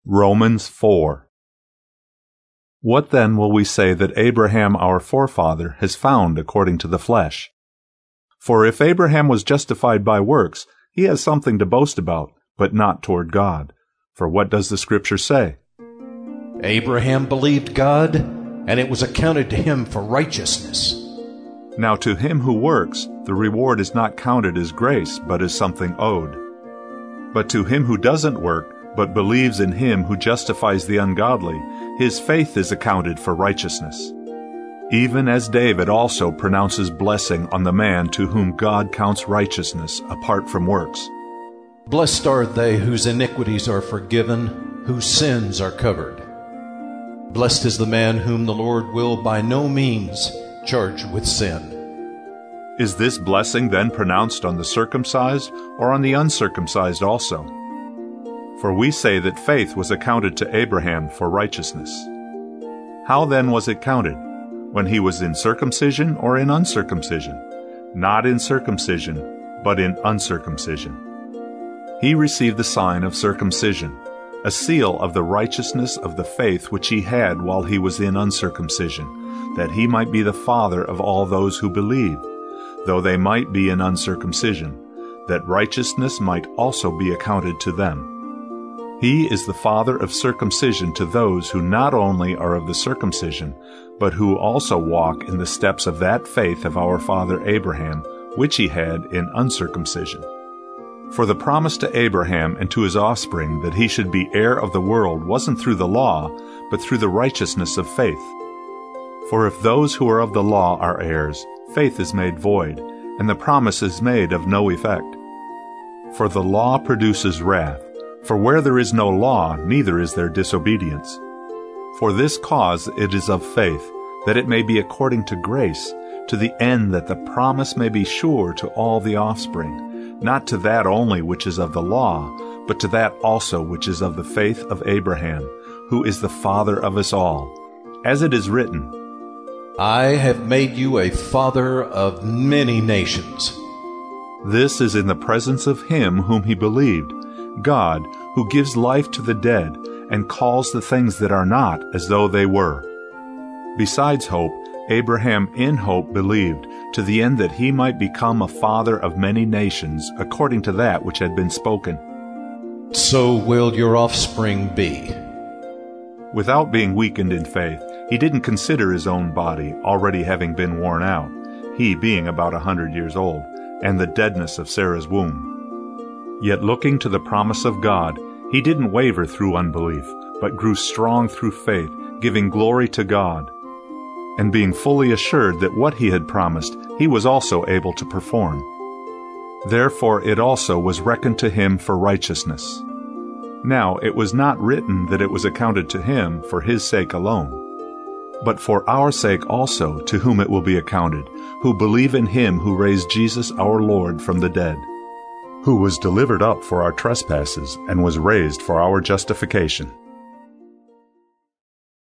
Romans 4. What then will we say that Abraham our forefather has found according to the flesh? For if Abraham was justified by works, he has something to boast about, but not toward God. For what does the Scripture say? Abraham believed God, and it was accounted to him for righteousness. Now to him who works, the reward is not counted as grace, but as something owed. But to him who doesn't work, but believes in him who justifies the ungodly, his faith is accounted for righteousness. Even as David also pronounces blessing on the man to whom God counts righteousness apart from works. Blessed are they whose iniquities are forgiven, whose sins are covered. Blessed is the man whom the Lord will by no means charge with sin. Is this blessing then pronounced on the circumcised or on the uncircumcised also? For we say that faith was accounted to Abraham for righteousness. How then was it counted? When he was in circumcision or in uncircumcision? Not in circumcision, but in uncircumcision. He received the sign of circumcision, a seal of the righteousness of the faith which he had while he was in uncircumcision, that he might be the father of all those who believe, though they might be in uncircumcision, that righteousness might also be accounted to them. He is the father of circumcision to those who not only are of the circumcision, but who also walk in the steps of that faith of our father Abraham, which he had in uncircumcision. For the promise to Abraham and to his offspring that he should be heir of the world wasn't through the law, but through the righteousness of faith. For if those who are of the law are heirs, faith is made void, and the promise is made of no effect. For the law produces wrath. For where there is no law, neither is there disobedience. For this cause it is of faith, that it may be according to grace, to the end that the promise may be sure to all the offspring, not to that only which is of the law, but to that also which is of the faith of Abraham, who is the father of us all. As it is written, I have made you a father of many nations. This is in the presence of him whom he believed, God, who gives life to the dead and calls the things that are not as though they were. Besides hope, Abraham in hope believed, to the end that he might become a father of many nations, according to that which had been spoken. So will your offspring be. Without being weakened in faith, he didn't consider his own body already having been worn out, he being about 100 years old, and the deadness of Sarah's womb. Yet looking to the promise of God, he didn't waver through unbelief, but grew strong through faith, giving glory to God, and being fully assured that what he had promised, he was also able to perform. Therefore it also was reckoned to him for righteousness. Now it was not written that it was accounted to him for his sake alone, but for our sake also, to whom it will be accounted, who believe in him who raised Jesus our Lord from the dead, who was delivered up for our trespasses and was raised for our justification.